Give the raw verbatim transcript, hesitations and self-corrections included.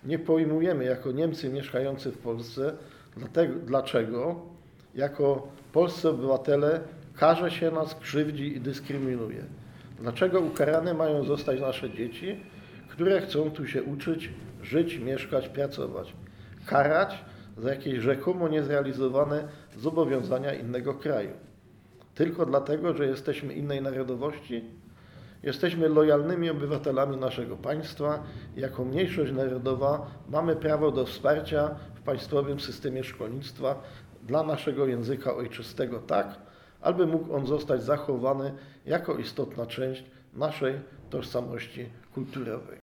nie pojmujemy jako Niemcy mieszkający w Polsce, dlatego, dlaczego jako polscy obywatele karze się nas, krzywdzi i dyskryminuje. Dlaczego ukarane mają zostać nasze dzieci, które chcą tu się uczyć, żyć, mieszkać, pracować. Karać za jakieś rzekomo niezrealizowane zobowiązania innego kraju. Tylko dlatego, że jesteśmy innej narodowości? Jesteśmy lojalnymi obywatelami naszego państwa i jako mniejszość narodowa mamy prawo do wsparcia w państwowym systemie szkolnictwa dla naszego języka ojczystego tak, aby mógł on zostać zachowany jako istotna część naszej tożsamości kulturowej.